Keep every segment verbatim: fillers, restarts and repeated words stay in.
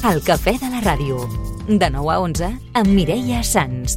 El cafè de la ràdio. De nou a onze, amb Mireia Sans.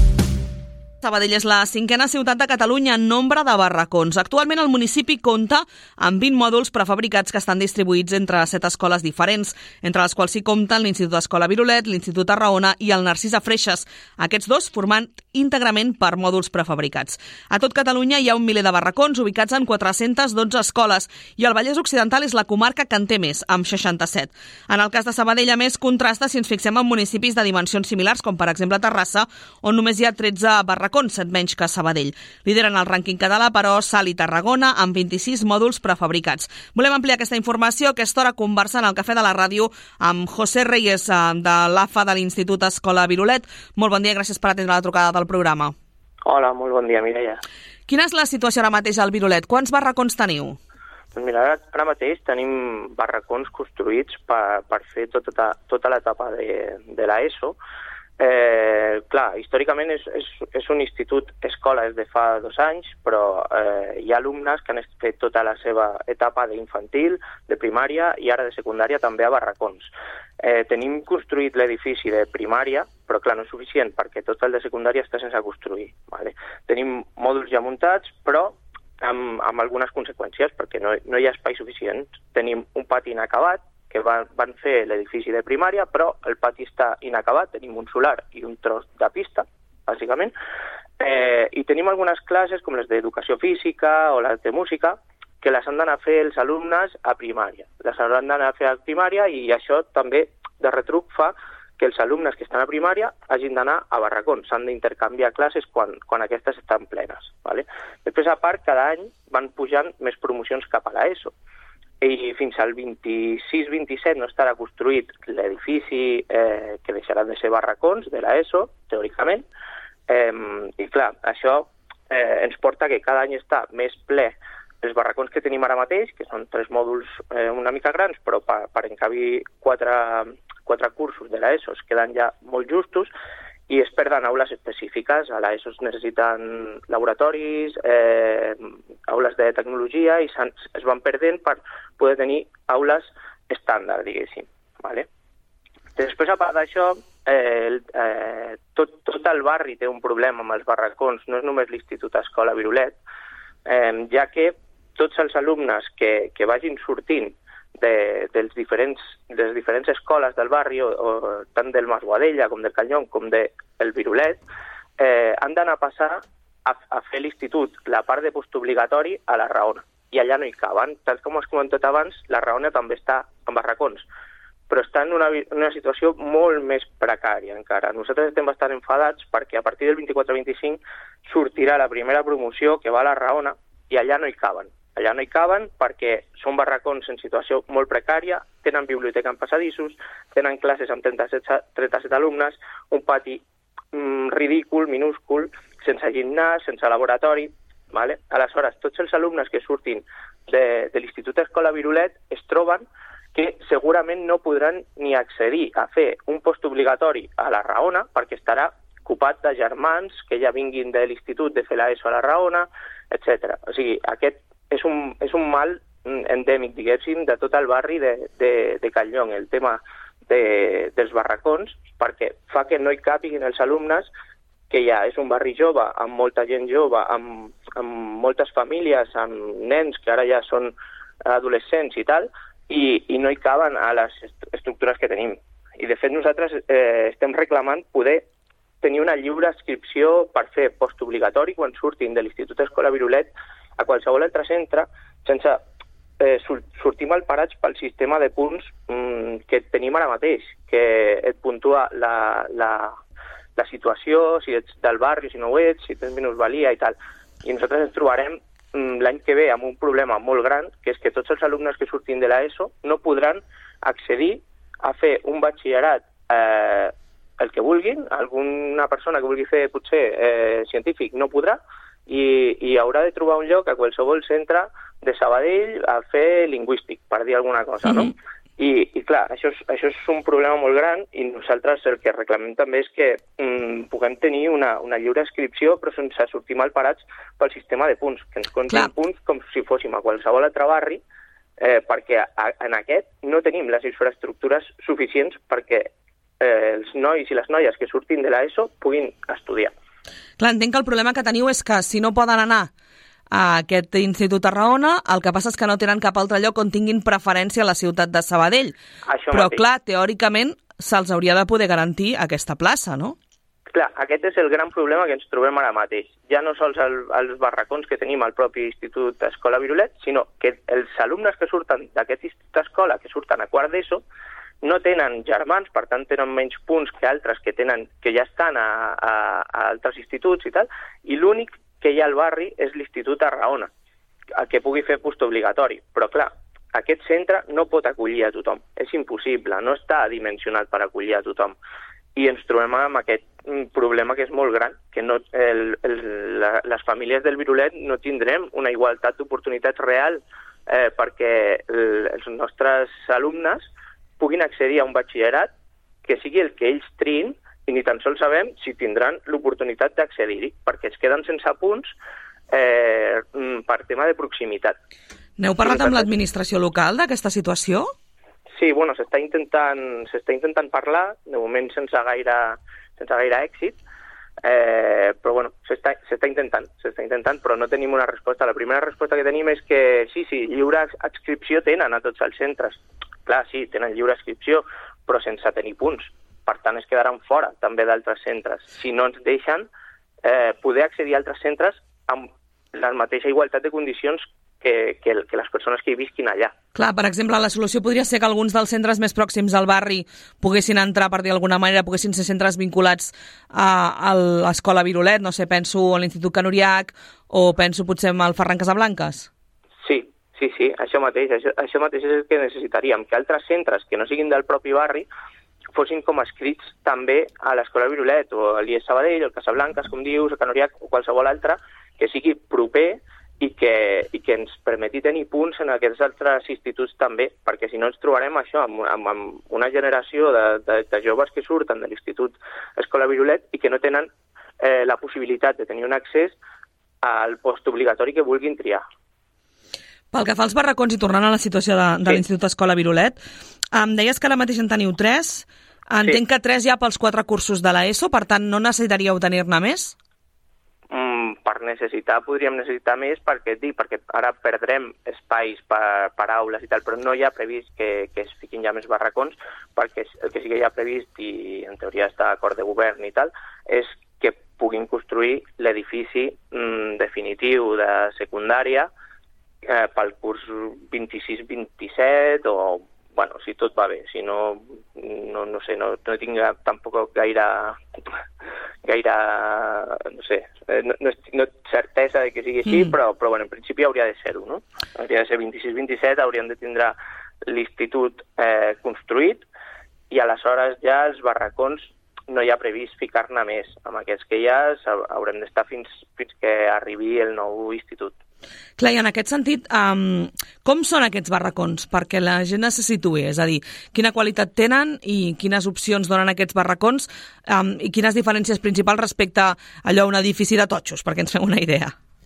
Sabadell és la cinquena ciutat de Catalunya en nombre de barracons. Actualment el municipi compta amb vint mòduls prefabricats que estan distribuïts entre set escoles diferents, entre les quals s'hi compten l'Institut Escola Virolet, l'Institut Tarragona i el Narcís a Freixes. Aquests dos formant íntegrament per mòduls prefabricats. A tot Catalunya hi ha un miler de barracons ubicats en quatre-centes dotze escoles i el Vallès Occidental és la comarca que en té més, amb seixanta-set. En el cas de Sabadell, a més, contrasta si ens fixem en municipis de dimensions similars, com per exemple Terrassa, on només hi ha tretze barracons, set menys que Sabadell. Lideren el rànquing català, però, Salt i Tarragona, amb vint-i-sis mòduls prefabricats. Volem ampliar aquesta informació, a aquesta hora conversant al Cafè de la Ràdio amb José Reyes, de l'A F A de l'Institut Escola Virolet. Molt bon dia, gràcies per atendre la trucada del programa. Hola, molt bon dia, Mireia. Quina és la situació ara mateix al Virolet? Quants barracons teniu? Doncs mira, ara, ara mateix tenim barracons construïts per, per fer tota, tota l'etapa de, de l'ESO. Eh, clar, històricament és, és, és un institut escola des de fa dos anys, però eh, hi ha alumnes que han fet tota la seva etapa d'infantil, de primària i ara de secundària també a barracons. Eh, tenim construït l'edifici de primària, però clar, no és suficient perquè tot el de secundària està sense construir. Vale? Tenim mòduls ja muntats, però amb, amb algunes conseqüències, perquè no, no hi ha espai suficient. Tenim un pati inacabat, que van, van fer l'edifici de primària, però el pati està inacabat, tenim un solar i un tros de pista, bàsicament, eh, i tenim algunes classes, com les d'educació física o les de música, que les han d'anar a fer els alumnes a primària. Les han d'anar a fer a primària i això també, de retruc, fa que els alumnes que estan a primària hagin d'anar a barracons, s'han d'intercanviar classes quan, quan aquestes estan plenes. Vale? Després, a part, cada any van pujant més promocions cap a l'ESO, i fins al vint-i-sis vint-i-set no estarà construït l'edifici eh, que deixarà de ser barracons de l'ESO, teòricament, eh, i clar, això eh, ens porta que cada any està més ple els barracons que tenim ara mateix, que són tres mòduls eh, una mica grans, però per, per encabir quatre, quatre cursos de l'ESO es queden ja molt justos, i es perden aules específiques. A l'ESO es necessiten laboratoris, eh, aules de tecnologia, i es van perdent per poder tenir aules estàndard, diguéssim. Vale? Després, a part d'això, eh, eh, tot, tot el barri té un problema amb els barracons, no és només l'Institut Escola Virolet, eh, ja que tots els alumnes que, que vagin sortint de, dels diferents, de les diferents escoles del barri, o, o tant del Mas Boadella com del Canyón com del Virolet, eh, han d'anar a passar a, a fer l'institut, la part de postobligatori, a la Raona. I allà no hi caben. Tal com has comentat abans, la Raona també està en barracons, però està en una, una situació molt més precària encara. Nosaltres estem bastant enfadats perquè a partir del vint-i-quatre vint-i-cinc sortirà la primera promoció que va a la Raona i allà no hi caben. Allà no hi caben perquè són barracons en situació molt precària, tenen biblioteca en passadissos, tenen classes amb trenta-set, trenta-set alumnes, un pati mm, ridícul, minúscul, sense gimnàs, sense laboratori. Vale? Aleshores, tots els alumnes que surtin de, de l'Institut Escola Virolet es troben que segurament no podran ni accedir a fer un postobligatori a la Raona perquè estarà ocupat de germans que ja vinguin de l'Institut de fer l'ESO a la Raona, etcètera. O sigui, aquest és un, és un mal endèmic, diguéssim, de tot el barri de, de, de Catlllón, el tema de, dels barracons, perquè fa que no hi càpiguin els alumnes, que ja és un barri jove, amb molta gent jove, amb, amb moltes famílies, amb nens que ara ja són adolescents i tal, i, i no hi caben a les estructures que tenim. I, de fet, nosaltres eh, estem reclamant poder tenir una lliure inscripció per fer postobligatori quan surtin de l'Institut Escola Virolet a qualsevol altre centre, sense eh, sortir malparats pel sistema de punts mm, que tenim ara mateix, que et puntua la, la, la situació, si ets del barri, si no ho ets, si tens minusvalia i tal. I nosaltres ens trobarem mm, l'any que ve amb un problema molt gran, que és que tots els alumnes que surtin de l'ESO no podran accedir a fer un batxillerat eh, el que vulguin. Alguna persona que vulgui fer, potser, eh, científic no podrà, i, i haurà de trobar un lloc a qualsevol centre de Sabadell a fer lingüístic, per dir alguna cosa, no? Mm-hmm. I, i clar, això és, això és un problema molt gran, i nosaltres el que reclamem també és que mm, puguem tenir una, una lliure inscripció, però sense sortir malparats pel sistema de punts, que ens comptin punts com si fóssim a qualsevol altre barri, eh, perquè a, en aquest no tenim les infraestructures suficients perquè eh, els nois i les noies que surtin de l'ESO puguin estudiar. Clar, entenc que el problema que teniu és que si no poden anar a aquest Institut Tarragona, el que passa és que no tenen cap altre lloc on tinguin preferència a la ciutat de Sabadell. Això Però, mateix. clar, teòricament se'ls hauria de poder garantir aquesta plaça, no? Clar, aquest és el gran problema que ens trobem ara mateix. Ja no sols el, els barracons que tenim al propi Institut Escola Virolet, sinó que els alumnes que surten d'aquest Institut Escola, que surten a quart d'ESO, no tenen germans, per tant tenen menys punts que altres que tenen que ja estan a, a, a altres instituts i tal, i l'únic que hi ha al barri és l'Institut Tarragona, que pugui fer postobligatori. Però, clar, aquest centre no pot acollir a tothom. És impossible, no està dimensionat per acollir a tothom. I ens trobem amb aquest problema que és molt gran, que no, el, el, la, les famílies del Virolet no tindrem una igualtat d'oportunitats real eh, perquè el, els nostres alumnes puguin accedir a un batxillerat que sigui el que ells triïn i ni tan sols sabem si tindran l'oportunitat d'accedir-hi, perquè es queden sense punts eh, per tema de proximitat. N'heu parlat amb l'administració local d'aquesta situació? Sí, bueno, s'està intentant, s'està intentant parlar, de moment sense gaire, sense gaire èxit, eh, però bueno, s'està, s'està intentant, s'està intentant, però no tenim una resposta. La primera resposta que tenim és que sí, sí, lliure adscripció tenen a tots els centres. Clar, sí, tenen lliure adscripció, però sense tenir punts. Per tant, es quedaran fora també d'altres centres. Si no ens deixen eh, poder accedir a altres centres amb la mateixa igualtat de condicions que, que, que les persones que hi visquin allà. Clar, per exemple, la solució podria ser que alguns dels centres més pròxims al barri poguessin entrar, per dir d'alguna manera, poguessin ser centres vinculats a, a l'Escola Virolet, no sé, penso a l'Institut Can Uriach o penso potser al Ferran Casablanques. Sí, sí, sí, això mateix, això, això mateix és el que necessitaríem, que altres centres que no siguin del propi barri fossin com escrits també a l'Escola Virolet o a l'I E S Sabadell, el Casablanques, com dius, a Can Uriach o qualsevol altre, que sigui proper i que, i que ens permeti tenir punts en aquests altres instituts també, perquè si no ens trobarem això amb, amb, amb una generació de, de, de joves que surten de l'Institut Escola Virolet i que no tenen eh, la possibilitat de tenir un accés al postobligatori que vulguin triar. Pel que fa als barracons i tornant a la situació de, de sí. l'Institut Escola Virolet, em deies que ara mateix en teniu tres. Entenc sí. que tres ja pels quatre cursos de l'ESO, per tant no necessitaríeu tenir-ne més? Mm, per necessitar podríem necessitar més perquè, dic, perquè ara perdrem espais per, per aules i tal, però no hi ha previst que, que es fiquin ja més barracons, perquè el que sí que hi ha previst, i en teoria està a acord de govern i tal, és que puguin construir l'edifici mm, definitiu de secundària eh, pel curs vint-i-sis vint-i-set o, bueno, si tot va bé, si no, no, no sé, no, no tinc tampoc gaire, gaire, no sé, no, no, no certesa de que sigui així, mm. però, però bueno, en principi hauria de ser-ho, no? Hauria de ser vint-i-sis vint-i-set, hauríem de tindre l'institut eh, construït i aleshores ja els barracons no hi ha previst ficar-ne més. Amb aquests que hi ha haurem d'estar fins, fins que arribi el nou institut. Clar, i en aquest sentit, um, com són aquests barracons? Perquè la gent se situï, és a dir, quina qualitat tenen i quines opcions donen aquests barracons um, i quines diferències principals respecte a allò un edifici de totxos, perquè ens fem una idea.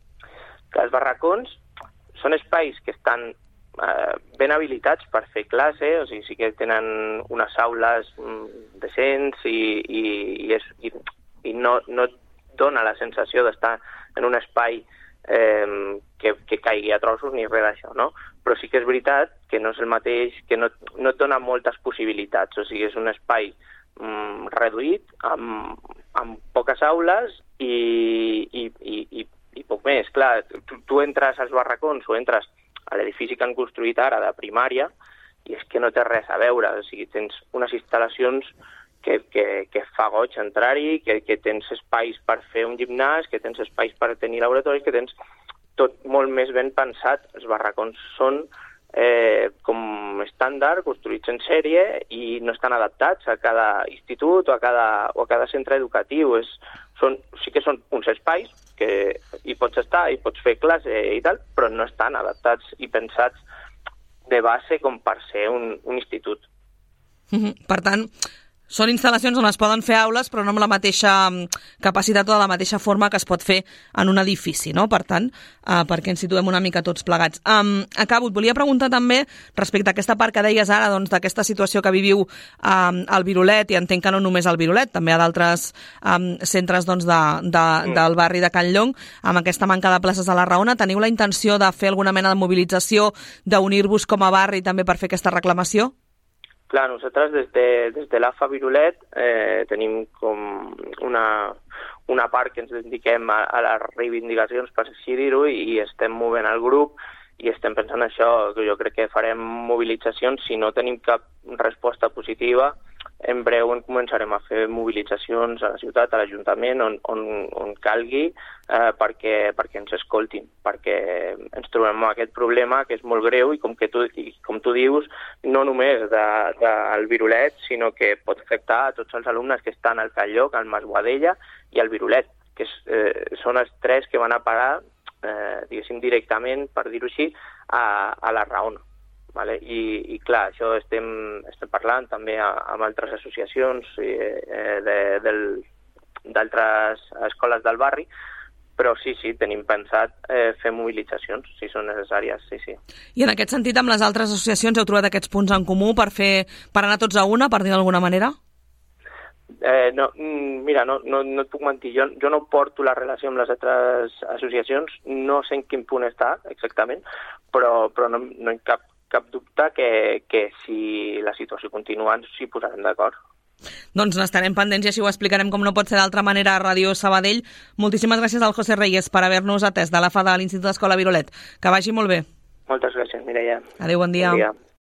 Que els barracons són espais que estan eh, ben habilitats per fer classe, o sigui, sí que tenen unes aules mm, decents i, i, i, és, i, i no, no dona la sensació d'estar en un espai Eh, que, que caigui a trossos ni res d'això, no? Però sí que és veritat que no és el mateix, que no, no et dona moltes possibilitats, o sigui, és un espai mm, reduït, amb, amb poques aules i, i, i, i, i poc més. Clar, tu, tu entres als barracons o entres a l'edifici que han construït ara de primària i és que no té res a veure, o sigui, tens unes instal·lacions Que, que, que fa goig entrar-hi, que, que tens espais per fer un gimnàs, que tens espais per tenir laboratoris, que tens tot molt més ben pensat. Els barracons són eh, com estàndard, construïts en sèrie i no estan adaptats a cada institut o a cada, o a cada centre educatiu. És, són, sí que són uns espais que hi pots estar, hi pots fer classe i tal, però no estan adaptats i pensats de base com per ser un, un institut. Mm-hmm. Per tant, Són instal·lacions on es poden fer aules, però no amb la mateixa capacitat o de la mateixa forma que es pot fer en un edifici, no? Per tant, uh, perquè ens situem una mica tots plegats. Um, acabo, et volia preguntar també, respecte a aquesta part que deies ara, doncs, d'aquesta situació que viviu um, al Virolet, i entenc que no només al Virolet, també a d'altres um, centres doncs, de, de, del barri de Can Llong, amb aquesta manca de places a la Raona, teniu la intenció de fer alguna mena de mobilització, d'unir-vos com a barri també per fer aquesta reclamació? Clar, nosaltres des de, des de l'A F A Virolet eh, tenim com una, una part que ens dediquem a, a les reivindicacions, per així dir-ho, i, i estem movent el grup i estem pensant això, que jo crec que farem mobilitzacions. Si no tenim cap resposta positiva, en breu en començarem a fer mobilitzacions a la ciutat, a l'Ajuntament, on, on, on calgui, eh, perquè, perquè ens escoltin, perquè ens trobem amb aquest problema que és molt greu i com, que tu, i com tu dius, no només del de, de Virolet, sinó que pot afectar a tots els alumnes que estan al Can Llong, al Mas Boadella i al Virolet, que és, eh, són els tres que van a parar, eh, diguéssim, directament, per dir-ho així, a, a la Raona. Vale? I, i clar, això estem, estem parlant també a, amb altres associacions eh, d'altres escoles del barri, però sí, sí, tenim pensat eh, fer mobilitzacions, si són necessàries, sí, sí. I en aquest sentit, amb les altres associacions heu trobat aquests punts en comú per fer per anar tots a una, per dir d'alguna manera? Eh, no, mira, no, no, no et puc mentir, jo, jo no porto la relació amb les altres associacions, no sé en quin punt està exactament, però, però no, no hi cap cap dubte que, que si la situació continua ens s'hi posarem d'acord. Doncs n'estarem pendents i així ho explicarem com no pot ser d'altra manera a Ràdio Sabadell. Moltíssimes gràcies al José Reyes per haver-nos atès de l'A F A de l'Institut d'Escola Virolet. Que vagi molt bé. Moltes gràcies, Mireia. Adéu, bon dia. Bon dia.